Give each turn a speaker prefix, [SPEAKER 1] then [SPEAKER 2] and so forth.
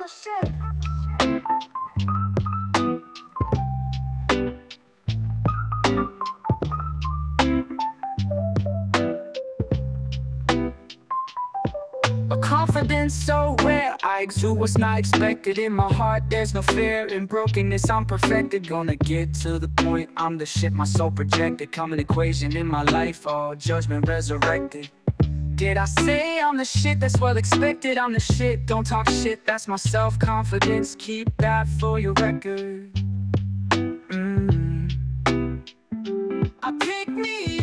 [SPEAKER 1] shit. A confidence so rare, I exude what's not expected. In my heart there's no fear, in brokenness I'm perfected. Gonna get to the point, I'm the shit my soul projected. Common equation in my life, all judgment resurrected. Did I say I'm the shit that's well expected? I'm the shit, don't talk shit, that's my self-confidence. Keep that for your record. I pick me